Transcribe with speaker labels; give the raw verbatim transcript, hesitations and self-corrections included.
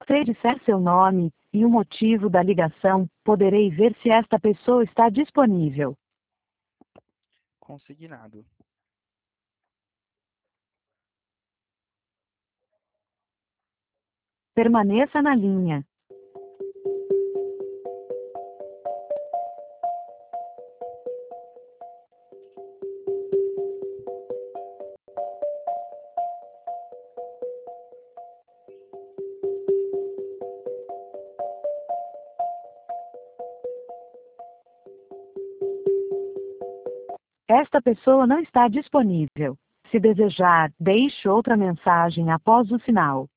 Speaker 1: você disser seu nome e o motivo da ligação, poderei ver se esta pessoa está disponível.
Speaker 2: Consignado.
Speaker 1: Permaneça na linha. Esta pessoa não está disponível. Se desejar, deixe outra mensagem após o sinal.